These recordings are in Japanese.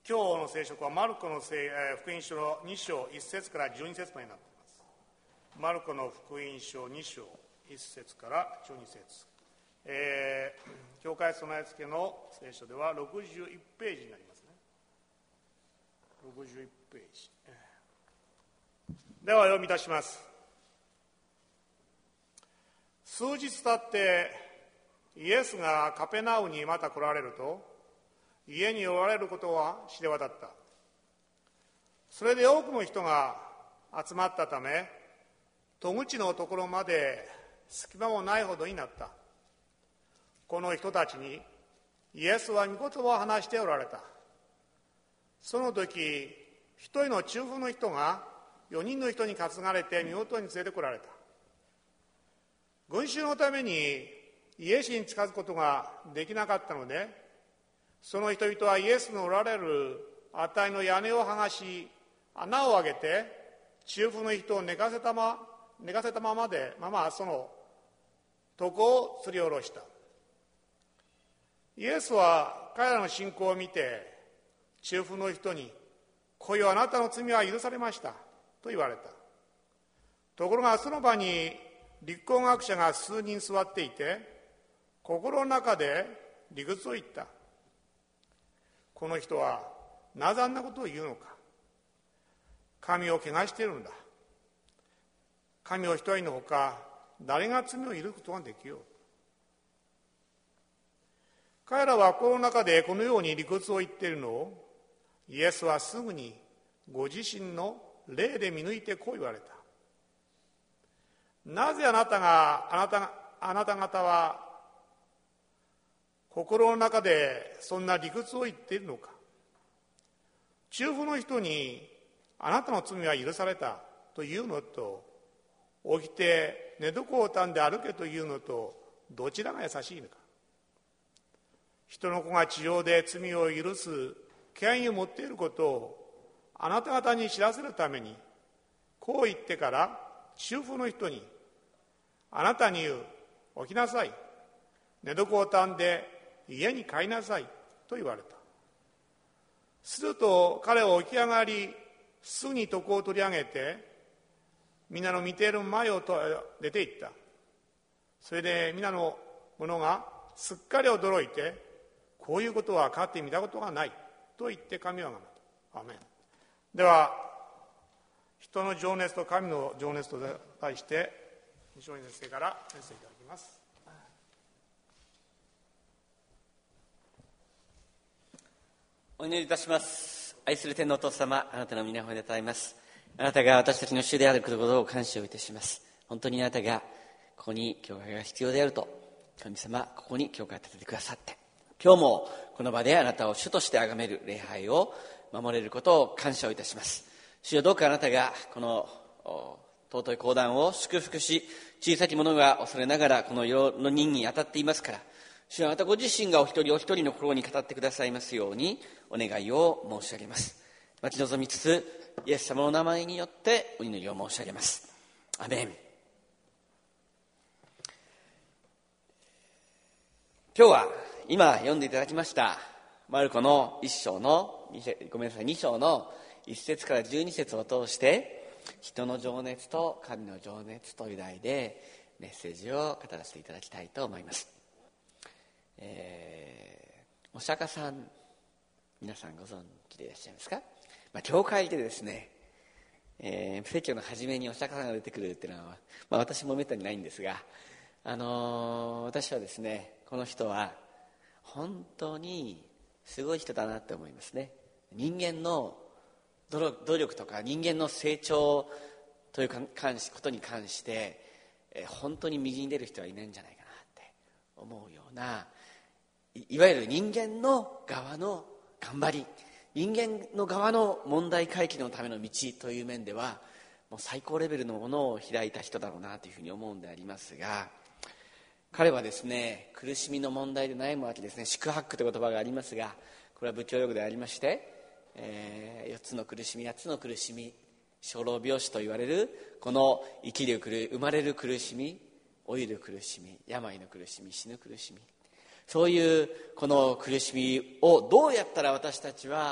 今日の聖書はマルコの福音書の2章1節から12節までになっています。マルコの福音書2章1節から12節、教会備え付けの聖書では61ページになりますね。61ページでは読みいたします。数日経ってイエスがカペナウにまた来られると、家におられることは知れ渡った。それで多くの人が集まったため、戸口のところまで隙間もないほどになった。この人たちにイエスは御言葉を話しておられた。その時、一人の中風の人が4人の人に担がれて御事に連れてこられた。群衆のためにイエスに近づくことができなかったので、その人々はイエスのおられる値の屋根を剥がし、穴を開けて中風の人を寝かせたままその床を吊り下ろした。イエスは彼らの信仰を見て、中風の人に、こよあなたの罪は許されましたと言われた。ところがその場に律法学者が数人座っていて、心の中で理屈を言った。この人はなぜあんなことを言うのか。神を汚しているのだ。神を一人のほか誰が罪を許すことができよう。彼らは心の中でこのように理屈を言っているのを、イエスはすぐにご自身の霊で見抜いてこう言われた。なぜあなた方は心の中でそんな理屈を言っているのか。中風の人にあなたの罪は許されたというのと、起きて寝床をたんで歩けというのと、どちらが優しいのか。人の子が地上で罪を許す権威を持っていることをあなた方に知らせるために、こう言ってから中風の人に、あなたに言う、起きなさい、寝床をたんで家に帰りなさいと言われた。すると彼は起き上がり、すぐに床を取り上げて皆の見ている前を出て行った。それで皆の者がすっかり驚いて、こういうことはかつて見たことがないと言って神をあがめた。アメン。では、人の情熱と神の情熱と題して西尾先生からメッセージいただきます。 お祈りいたします。愛する天のお父様、あなたの皆を褒めたたえます。あなたが私たちの主であることを感謝をいたします。本当にあなたがここに教会が必要であると、神様ここに教会を建ててくださって、今日もこの場であなたを主として崇める礼拝を守れることを感謝をいたします。主よ、どうかあなたがこの尊い講談を祝福し、小さき者が恐れながらこの世の任に当たっていますから、主よ、あなたご自身がお一人お一人の心に語ってくださいますようにお願いを申し上げます。待ち望みつつ、イエス様の名前によってお祈りを申し上げます。アメン。今日は今読んでいただきましたマルコの2章の1節から12節を通して、人の情熱と神の情熱という題でメッセージを語らせていただきたいと思います。お釈迦さん、皆さんご存知でいらっしゃいますか？教会でですね、説教の初めにお釈迦さんが出てくるっていうのは、私もめったにないんですが、私はですね、この人は本当にすごい人だなって思いますね。人間の努力とか人間の成長ということに関して、本当に右に出る人はいないんじゃないかなって思うような、いわゆる人間の側の頑張り、人間の側の問題解決のための道という面ではもう最高レベルのものを開いた人だろうなというふうに思うんでありますが、彼はですね、苦しみの問題で悩むわけですね。宿泊という言葉がありますが、これは仏教用語でありまして、4つの苦しみ、8つの苦しみ、生老病死と言われるこの生まれる苦しみ、老いる苦しみ、病の苦しみ、死ぬ苦しみ、そういうこの苦しみをどうやったら私たちは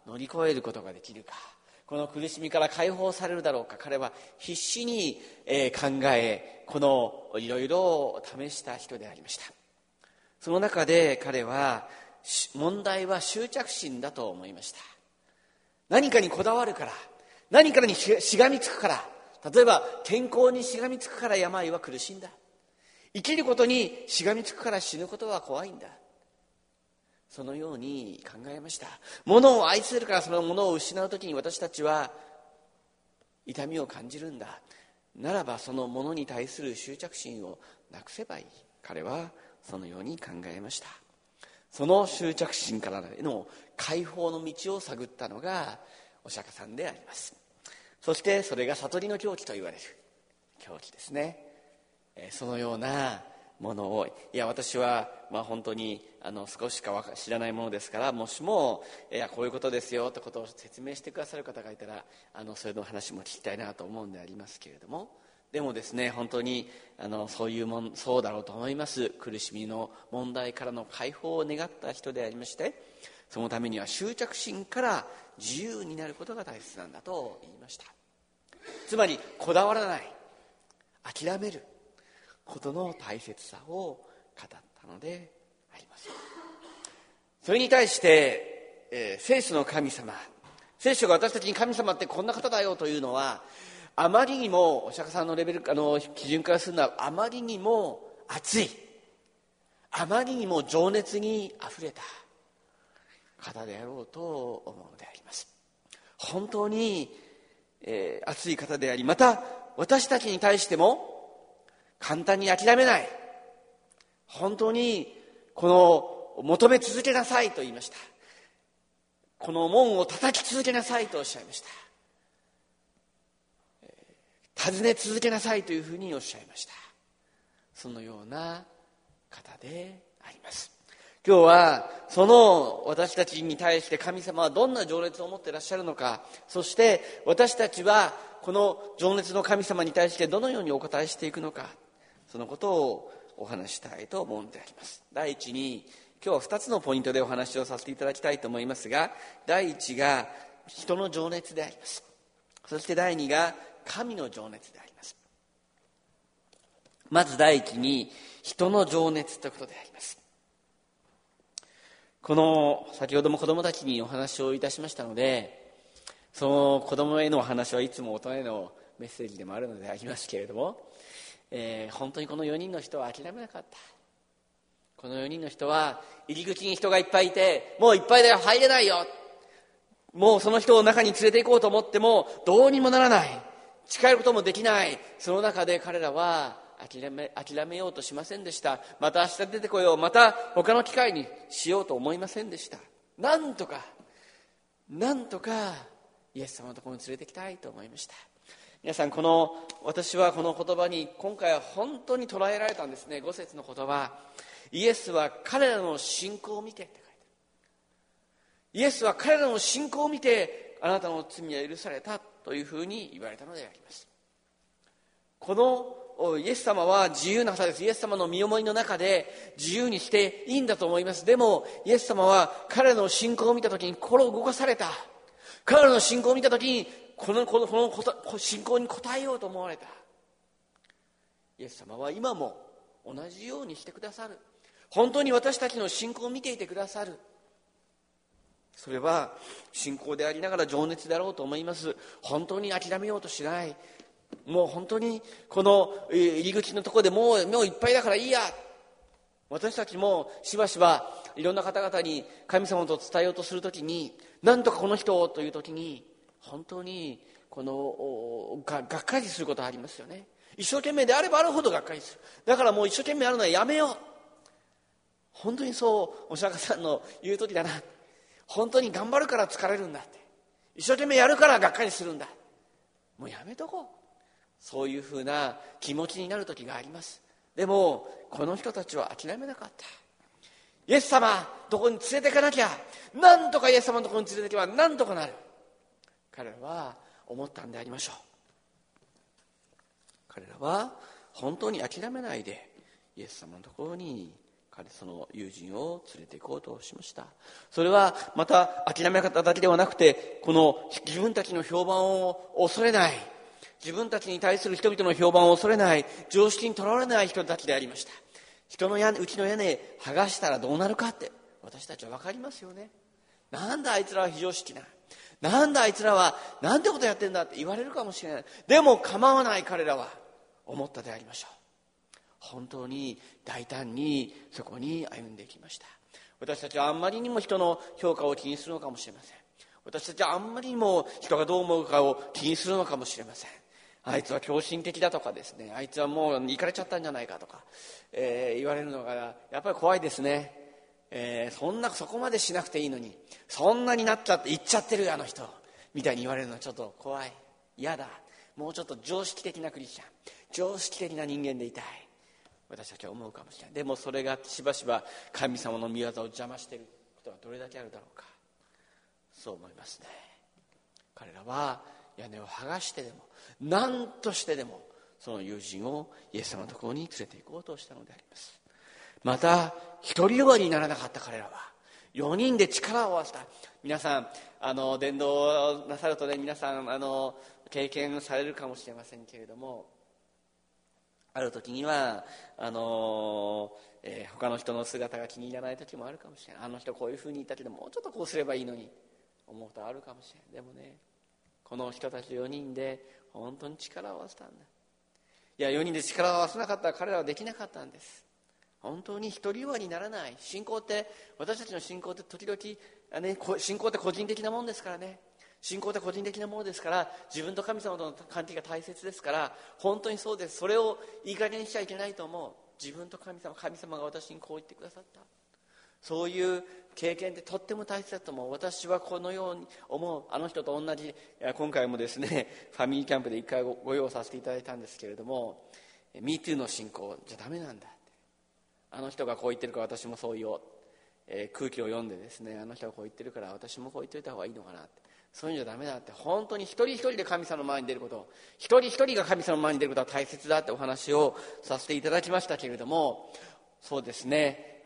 乗り越えることができるか、この苦しみから解放されるだろうか、彼は必死に考え、このいろいろ試した人でありました。その中で彼は、問題は執着心だと思いました。何かにこだわるから、何かにしがみつくから、例えば健康にしがみつくから病は苦しいんだ、生きることにしがみつくから死ぬことは怖いんだ、そのように考えました。物を愛するから、その物を失うときに私たちは痛みを感じるんだ、ならばその物に対する執着心をなくせばいい。彼はそのように考えました。その執着心からの解放の道を探ったのがお釈迦さんであります。そしてそれが悟りの境地と言われる境地ですね。そのようなものを、私は本当に少しか知らないものですから、もしもこういうことですよということを説明してくださる方がいたら、それの話も聞きたいなと思うんでありますけれども、でもですね、本当にそうだろうと思います。苦しみの問題からの解放を願った人でありまして、そのためには執着心から自由になることが大切なんだと言いました。つまりこだわらない、諦めることの大切さを語ったのであります。それに対して、聖書の神様、聖書が私たちに神様ってこんな方だよというのは、あまりにもお釈迦さんのレベル基準からするのはあまりにも熱い、あまりにも情熱にあふれた方であろうと思うのであります。本当に、熱い方であり、また私たちに対しても簡単に諦めない、本当にこの求め続けなさいと言いました。この門を叩き続けなさいとおっしゃいました。尋ね続けなさいというふうにおっしゃいました。そのような方であります。今日はその私たちに対して神様はどんな情熱を持っていらっしゃるのか、そして私たちはこの情熱の神様に対してどのようにお答えしていくのか、そのことをお話したいと思うのであります。第一に、今日は2つのポイントでお話をさせていただきたいと思いますが、第一が人の情熱であります。そして第二が神の情熱であります。まず第一に人の情熱ということであります。先ほども子供たちにお話をいたしましたので、その子供へのお話はいつも大人へのメッセージでもあるのでありますけれども、本当にこの4人の人は諦めなかった。この4人の人は入り口に人がいっぱいいて、もういっぱいだよ、入れないよ、もうその人を中に連れて行こうと思ってもどうにもならない、近寄ることもできない。その中で彼らは諦めようとしませんでした。また明日出てこよう、また他の機会にしようと思いませんでした。なんとかイエス様のところに連れてきたいと思いました。皆さん、私はこの言葉に今回は本当に捉えられたんですね。5節の言葉、イエスは彼らの信仰を見てって書いてある。イエスは彼らの信仰を見てあなたの罪は許されたというふうに言われたのであります。このイエス様は自由な方です。イエス様の身思いの中で自由にしていいんだと思います。でもイエス様は彼らの信仰を見たときに心を動かされた。彼らの信仰を見たときにこの信仰に応えようと思われた。イエス様は今も同じようにしてくださる。本当に私たちの信仰を見ていてくださる。それは信仰でありながら情熱であろうと思います。本当に諦めようとしない。もう本当にこの入り口のところでもういっぱいだからいいや。私たちもしばしばいろんな方々に神様と伝えようとするときに、なんとかこの人をというときに本当にがっかりすることがありますよね。一生懸命であればあるほどがっかりする。だからもう一生懸命やるのはやめよう。本当にそうお釈迦さんの言う時だな。本当に頑張るから疲れるんだって、一生懸命やるからがっかりするんだ、もうやめとこう、そういうふうな気持ちになる時があります。でもこの人たちは諦めなかった。イエス様どこに連れていかなきゃ、なんとかイエス様のところに連れていけばなんとかなる、彼らは思ったんでありましょう。彼らは本当に諦めないでイエス様のところにその友人を連れて行こうとしました。それはまた諦め方だけではなくて、この自分たちの評判を恐れない、自分たちに対する人々の評判を恐れない、常識にとらわれない人たちでありました。人のうちの屋根剥がしたらどうなるかって私たちは分かりますよね。なんだあいつらは非常識な、なんだあいつらはなんてことやってんだって言われるかもしれない。でも構わない彼らは思ったでありましょう。本当に大胆にそこに歩んでいきました。私たちはあんまりにも人の評価を気にするのかもしれません。私たちはあんまりにも人がどう思うかを気にするのかもしれません。あいつは狂信的だとかですね、あいつはもう行かれちゃったんじゃないかとか、言われるのがやっぱり怖いですね。そこまでしなくていいのに、そんなになっちゃって言っちゃってるあの人みたいに言われるのはちょっと怖い、嫌だ。もうちょっと常識的なクリスチャン、常識的な人間でいたい、私たちは思うかもしれない。でもそれがしばしば神様の御業を邪魔していることがどれだけあるだろうか、そう思いますね。彼らは屋根を剥がしてでも何としてでもその友人をイエス様のところに連れて行こうとしたのであります。また独りよがりにならなかった彼らは4人で力を合わせた。皆さん伝道なさるとね、皆さん経験されるかもしれませんけれども、ある時には他の人の姿が気に入らない時もあるかもしれない。あの人こういうふうに言ったけどもうちょっとこうすればいいのに思うことあるかもしれない。でもね、この人たち4人で本当に力を合わせたんだ。いや、4人で力を合わせなかったら彼らはできなかったんです。本当に独りよがりにならない。信仰って、私たちの信仰って時々、信仰って個人的なものですからね。信仰って個人的なものですから、自分と神様との関係が大切ですから、本当にそうです。それをいい加減にしちゃいけないと思う。自分と神様が私にこう言ってくださった。そういう経験ってとっても大切だと思う。私はこのように思う。あの人と同じ、今回もですね、ファミリーキャンプで一回ご用意させていただいたんですけれども、MeToo の信仰じゃダメなんだ。あの人がこう言ってるから私もそう言おう。空気を読んでですね、あの人がこう言ってるから私もこう言っておいた方がいいのかなって。そういうんじゃダメだって。本当に一人一人で神様の前に出ること、一人一人が神様の前に出ることは大切だってお話をさせていただきましたけれども、そうですね、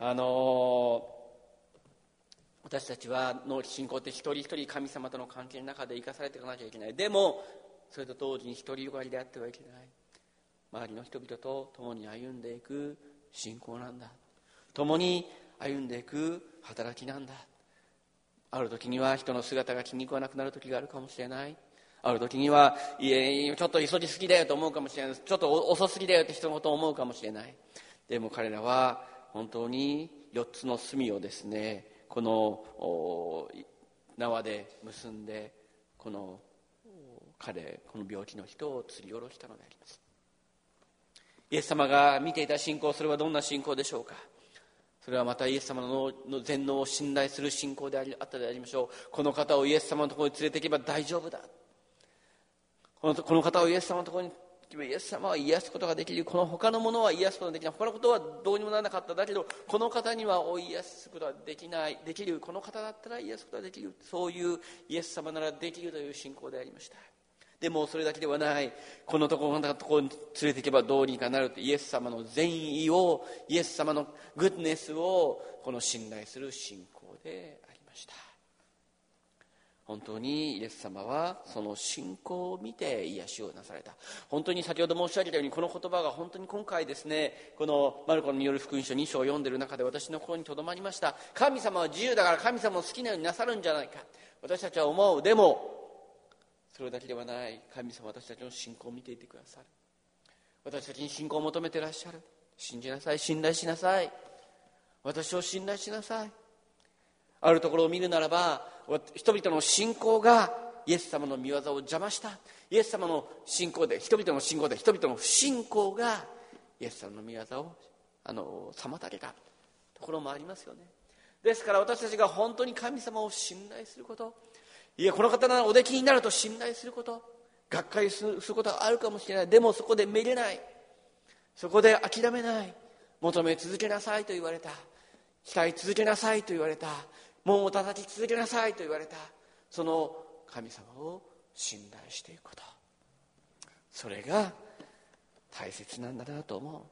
私たちの信仰って一人一人神様との関係の中で生かされていかなきゃいけない。でもそれと同時に独りよがりであってはいけない。周りの人々と共に歩んでいく信仰なんだ。共に歩んでいく働きなんだ。ある時には人の姿が気に食わなくなる時があるかもしれない。ある時にはちょっと急ぎすぎだよと思うかもしれない。ちょっと遅すぎだよって人のことを思うかもしれない。でも彼らは本当に4つの隅をですね、この縄で結んでこの病気の人を吊り下ろしたのであります。イエス様が見ていた信仰、それはどんな信仰でしょうか。それはまたイエス様の全能を信頼する信仰であったでありましょう。この方をイエス様のところに連れて行けば大丈夫だ。この方をイエス様のところにイエス様は癒すことができる。この他のものは癒すことができない。他のことはどうにもならなかった。だけどこの方には癒すことができる。この方だったら癒すことができる。そういうイエス様ならできるという信仰でありました。でもそれだけではない。このところに連れていけばどうにかなると、イエス様の善意を、イエス様のグッドネスをこの信頼する信仰でありました。本当にイエス様はその信仰を見て癒しをなされた。本当に先ほど申し上げたように、この言葉が本当に今回ですね、このマルコによる福音書2章を読んでいる中で私の心にとどまりました。神様は自由だから神様を好きなようになさるんじゃないか、私たちは思う。でもそれだけではない。神様は私たちの信仰を見ていてくださる。私たちに信仰を求めていらっしゃる。信じなさい、信頼しなさい、私を信頼しなさい。あるところを見るならば、人々の信仰がイエス様の御業を邪魔した。イエス様の信仰で、人々の信仰で、人々の不信仰がイエス様の御業を妨げたところもありますよね。ですから私たちが本当に神様を信頼すること、いやこの方ならおできになると信頼すること、がっかりすることがあるかもしれない。でもそこでめげない、そこで諦めない。求め続けなさいと言われた、期待続けなさいと言われた、門を叩き続けなさいと言われた、その神様を信頼していくこと、それが大切なんだなと思う。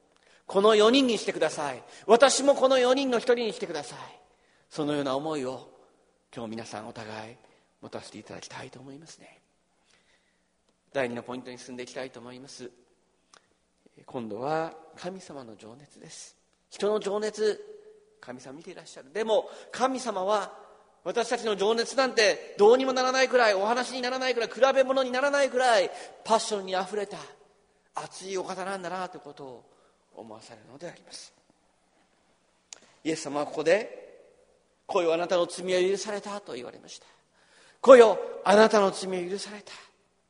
この4人にしてください。私もこの4人の一人にしてください。そのような思いを今日皆さんお互い持たせていただきたいと思いますね。第2のポイントに進んでいきたいと思います。今度は神様の情熱です。人の情熱、神様見ていらっしゃる。でも神様は私たちの情熱なんてどうにもならないくらい、お話にならないくらい、比べ物にならないくらいパッションにあふれた熱いお方なんだなということを思わされるのであります。イエス様はここで、来よあなたの罪は許されたと言われました。来よあなたの罪は許された。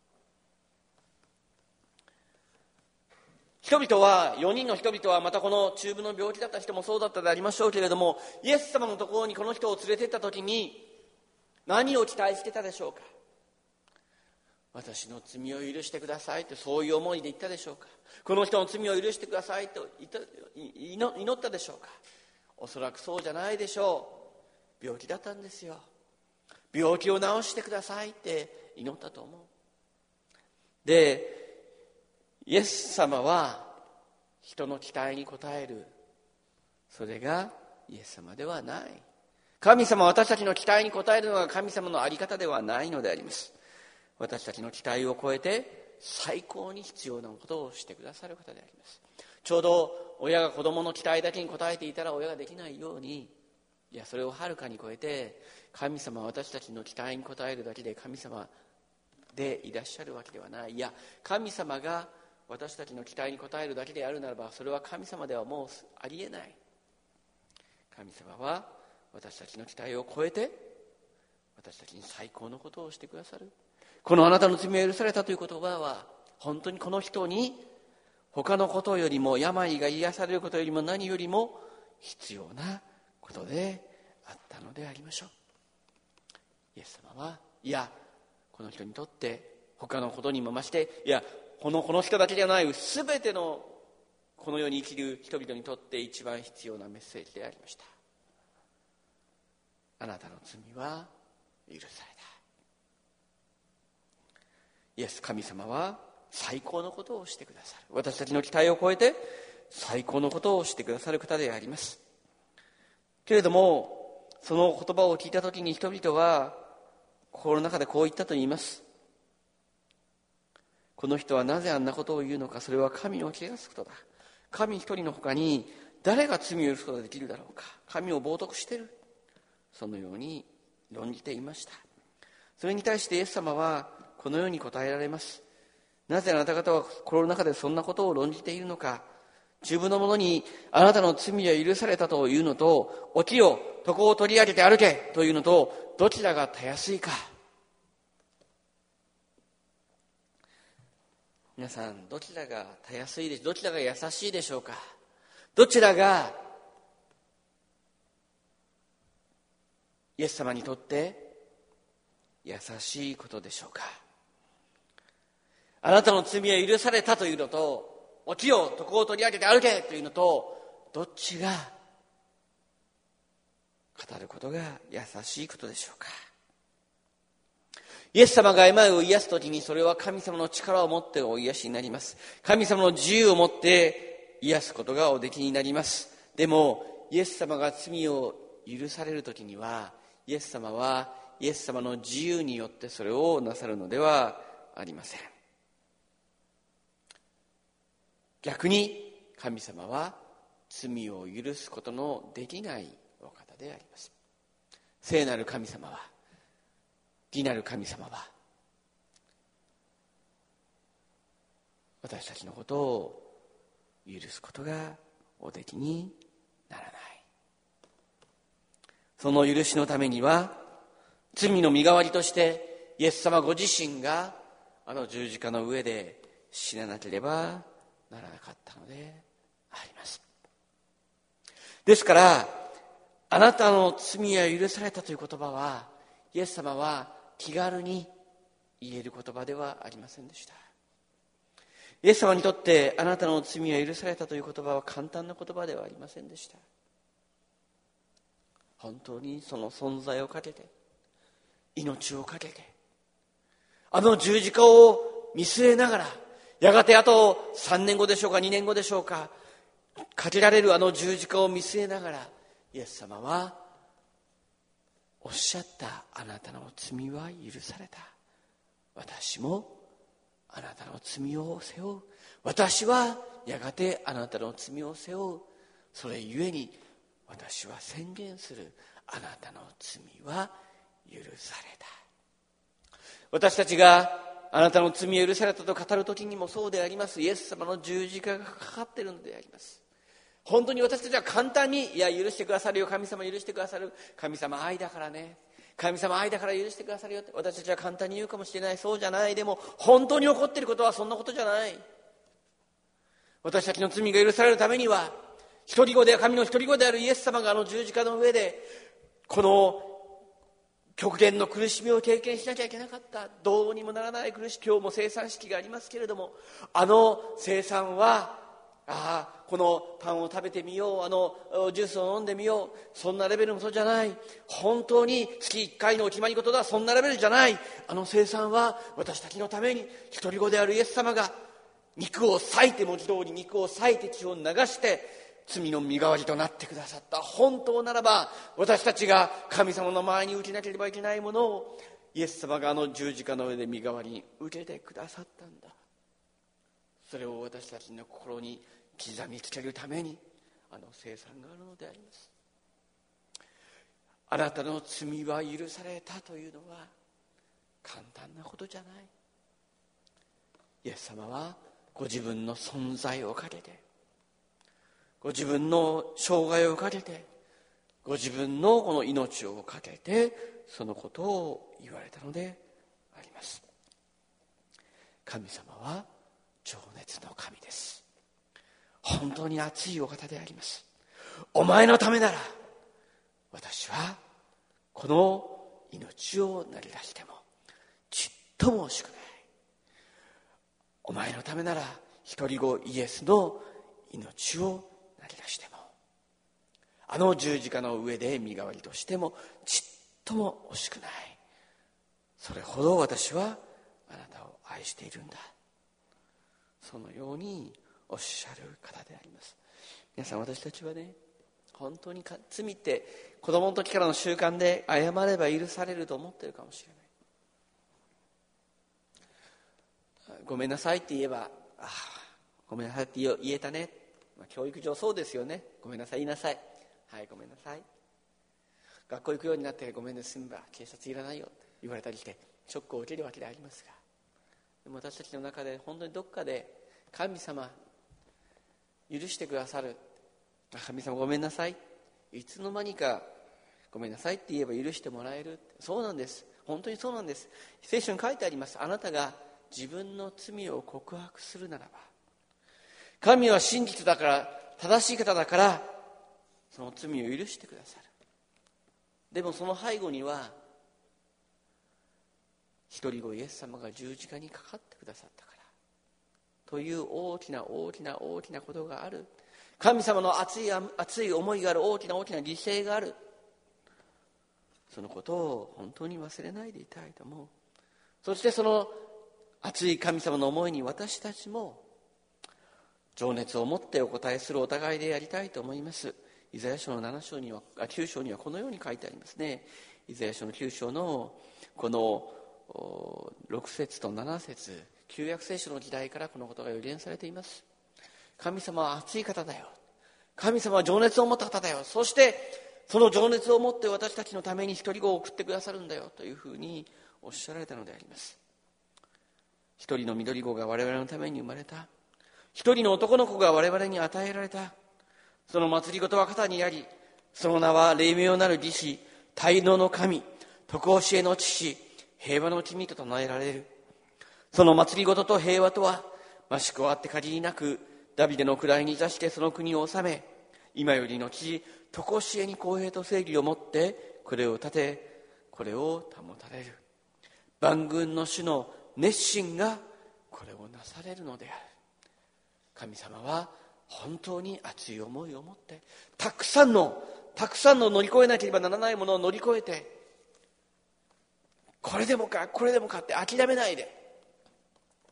人々は、4人の人々は、またこの中部の病気だった人もそうだったでありましょうけれども、イエス様のところにこの人を連れて行った時に何を期待してたでしょうか。私の罪を許してくださいと、そういう思いで言ったでしょうか。この人の罪を許してくださいと祈ったでしょうか。おそらくそうじゃないでしょう。病気だったんですよ。病気を治してくださいって祈ったと思う。で、イエス様は人の期待に応える、それがイエス様ではない。神様は私たちの期待に応えるのが神様の在り方ではないのであります。私たちの期待を超えて最高に必要なことをしてくださる方であります。ちょうど親が子供の期待だけに応えていたら親ができないように、いやそれをはるかに超えて神様は私たちの期待に応えるだけで神様でいらっしゃるわけではない。いや神様が私たちの期待に応えるだけであるならば、それは神様ではもうありえない。神様は私たちの期待を超えて私たちに最高のことをしてくださる。このあなたの罪を許されたという言葉は、本当にこの人に他のことよりも、病が癒されることよりも何よりも必要なことであったのでありましょう。イエス様は、いやこの人にとって他のことにも増して、いやこの人だけではない全てのこの世に生きる人々にとって一番必要なメッセージでありました。あなたの罪は許された。イエス神様は最高のことをしてくださる。私たちの期待を超えて最高のことをしてくださる方であります。けれどもその言葉を聞いたときに人々は心の中でこう言ったと言います。この人はなぜあんなことを言うのか。それは神を汚すことだ。神一人の他に誰が罪を許すことができるだろうか。神を冒涜している。そのように論じていました。それに対してイエス様はこのように答えられます。なぜあなた方は心の中でそんなことを論じているのか。十分の者にあなたの罪は許されたというのと、起きよ床を取り上げて歩けというのと、どちらがたやすいか。皆さん、どちらがたやすいでしょうか。どちらが優しいでしょうか。どちらがイエス様にとって優しいことでしょうか。あなたの罪は許されたというのと、起きよ床を取り上げて歩けというのと、どっちが語ることが優しいことでしょうか。イエス様が病を癒すときに、それは神様の力を持ってお癒しになります。神様の自由を持って癒すことがおできになります。でもイエス様が罪を許されるときには、イエス様はイエス様の自由によってそれをなさるのではありません。逆に神様は罪を許すことのできないお方であります。聖なる神様は、義なる神様は、私たちのことを許すことがおできにならない。その許しのためには、罪の身代わりとしてイエス様ご自身があの十字架の上で死ななければならなかったのであります。ですから、あなたの罪は許されたという言葉は、イエス様は気軽に言える言葉ではありませんでした。イエス様にとってあなたの罪は許されたという言葉は簡単な言葉ではありませんでした。本当にその存在をかけて、命をかけて、あの十字架を見据えながら、やがてあと3年後でしょうか、2年後でしょうか、 かけられるあの十字架を見据えながら、イエス様はおっしゃった。あなたの罪は許された。私もあなたの罪を背負う。私はやがてあなたの罪を背負う。それゆえに私は宣言する。あなたの罪は許された。私たちがあなたの罪を許されたと語る時にもそうであります。イエス様の十字架がかかっているのであります。本当に私たちは簡単に、いや許してくださるよ、神様許してくださる、神様愛だからね、神様愛だから許してくださるよって私たちは簡単に言うかもしれない。そうじゃない。でも本当に起こっていることはそんなことじゃない。私たちの罪が許されるためには、一人子で神の一人子であるイエス様があの十字架の上でこの極限の苦しみを経験しなきゃいけなかった。どうにもならない苦しみ。今日も生産式がありますけれども、あの生産はこのパンを食べてみよう、あのジュースを飲んでみよう、そんなレベルのことじゃない。本当に月1回のお決まり事だ、そんなレベルじゃない。あの生産は私たちのために一人子であるイエス様が肉を裂いて、文字通り肉を裂いて血を流して罪の身代わりとなってくださった。本当ならば私たちが神様の前に受けなければいけないものをイエス様があの十字架の上で身代わりに受けてくださったんだ。それを私たちの心に刻みつけるためにあの聖餐があるのであります。あなたの罪は許されたというのは簡単なことじゃない。イエス様はご自分の存在をかけて、ご自分の生涯をかけて、ご自分のこの命をかけてそのことを言われたのであります。神様は情熱の神です。本当に熱いお方であります。お前のためなら私はこの命を投げ出してもちっとも惜しくない。お前のためなら一人子イエスの命を投げ出しても、あの十字架の上で身代わりとしてもちっとも惜しくない。それほど私はあなたを愛しているんだ。そのようにおっしゃる方であります。皆さん、私たちはね、本当に罪って子供の時からの習慣で謝れば許されると思っているかもしれない。ごめんなさいって言えば、ごめんなさいって言えたね。教育上そうですよね。ごめんなさい言いなさい。はい、ごめんなさい。学校行くようになってごめんね済むば警察いらないよって言われたりしてショックを受けるわけでありますが、でも私たちの中で本当にどっかで神様許してくださる、神様ごめんなさい、いつの間にかごめんなさいって言えば許してもらえる。そうなんです。本当にそうなんです。聖書に書いてあります。あなたが自分の罪を告白するならば、神は真実だから、正しい方だからその罪を許してくださる。でもその背後には一人子イエス様が十字架にかかってくださったからという大きな大きな大きなことがある。神様の熱い思いがある、大きな大きな犠牲がある。そのことを本当に忘れないでいたいと思う。そしてその熱い神様の思いに私たちも情熱を持ってお答えするお互いでやりたいと思います。イザヤ書の9章にはこのように書いてありますね。イザヤ書の9章のこの6節と7節、旧約聖書の時代からこのことが予言されています。神様は熱い方だよ。神様は情熱を持った方だよ。そしてその情熱を持って私たちのために一人子を送ってくださるんだよというふうにおっしゃられたのであります。一人の緑子が我々のために生まれた。一人の男の子が我々に与えられた。その祭りごとは肩にあり、その名は霊妙なる義士、大能の神、徳教えの父、平和の君と唱えられる。その祭りごとと平和とは、増し加わって限りなくダビデの位に座してその国を治め、今よりのち徳教えに公平と正義をもってこれを立て、これを保たれる。万軍の主の熱心がこれをなされるのである。神様は本当に熱い思いを持ってたくさんの乗り越えなければならないものを乗り越えて、これでもかって諦めないで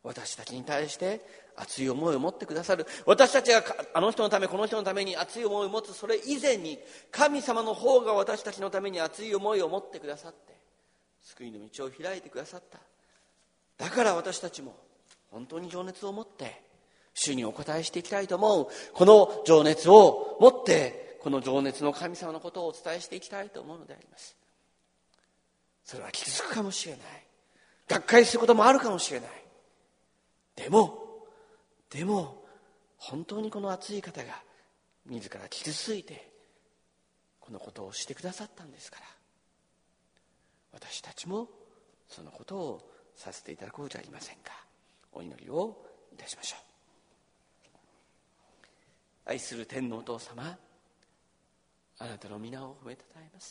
私たちに対して熱い思いを持ってくださる。私たちがあの人のためこの人のために熱い思いを持つそれ以前に、神様の方が私たちのために熱い思いを持ってくださって救いの道を開いてくださった。だから私たちも本当に情熱を持って主にお答えしていきたいと思う。この情熱を持ってこの情熱の神様のことをお伝えしていきたいと思うのであります。それは傷つくかもしれない、がっかりすることもあるかもしれない。でも本当にこの熱い方が自ら傷ついてこのことをしてくださったんですから、私たちもそのことをさせていただこうじゃありませんか。お祈りをいたしましょう。愛する天のお父様、あなたの皆を褒めたたえます。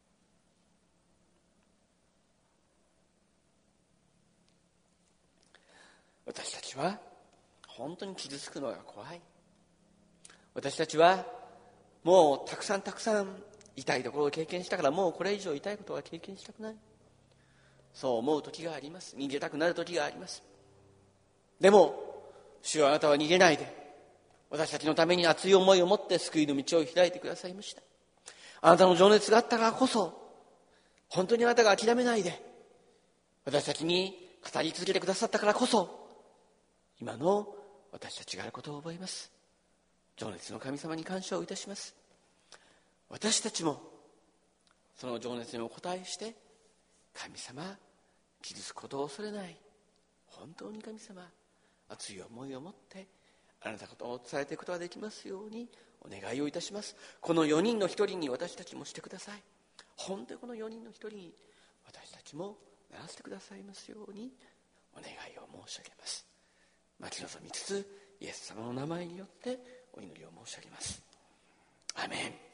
私たちは本当に傷つくのが怖い。私たちはもうたくさん痛いところを経験したから、もうこれ以上痛いことは経験したくない、そう思う時があります。逃げたくなる時があります。でも主はあなたは逃げないで私たちのために熱い思いを持って救いの道を開いてくださいました。あなたの情熱があったからこそ、本当にあなたが諦めないで私たちに語り続けてくださったからこそ、今の私たちがあることを覚えます。情熱の神様に感謝をいたします。私たちもその情熱にお応えして、神様、傷つくことを恐れない、本当に神様、熱い思いを持ってあなたのことを伝えていくことができますようにお願いをいたします。この4人の一人に私たちもしてください。本当にこの4人の一人に私たちもならせてくださいますようにお願いを申し上げます。待ち望みつつイエス様の名前によってお祈りを申し上げます。アーメン。